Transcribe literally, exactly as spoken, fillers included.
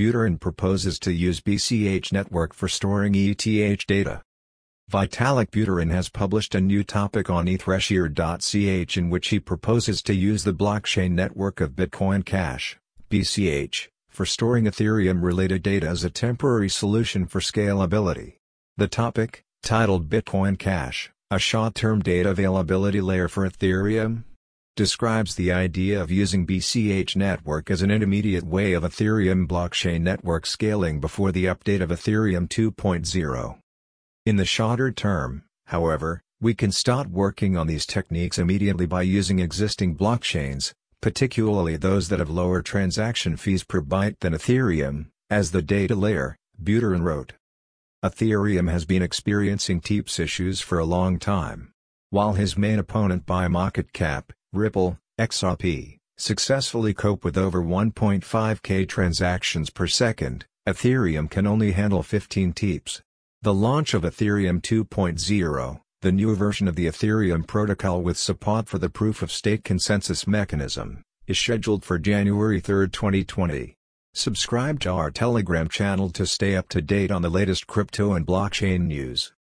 Buterin proposes to use B C H network for storing E T H data. Vitalik Buterin has published a new topic on e thrasher dot c h in which he proposes to use the blockchain network of Bitcoin Cash, B C H, for storing Ethereum-related data as a temporary solution for scalability. The topic, titled Bitcoin Cash, a short-term data availability layer for Ethereum, describes the idea of using B C H network as an intermediate way of Ethereum blockchain network scaling before the update of Ethereum two point oh. In the shorter term, however, we can start working on these techniques immediately by using existing blockchains, particularly those that have lower transaction fees per byte than Ethereum, as the data layer, Buterin wrote. Ethereum has been experiencing T I P S issues for a long time. While his main opponent by market cap, Ripple, X R P, successfully cope with over one point five K transactions per second, Ethereum can only handle fifteen T I P S. The launch of Ethereum two point oh, the new version of the Ethereum protocol with support for the proof-of-stake consensus mechanism, is scheduled for January third twenty twenty. Subscribe to our Telegram channel to stay up to date on the latest crypto and blockchain news.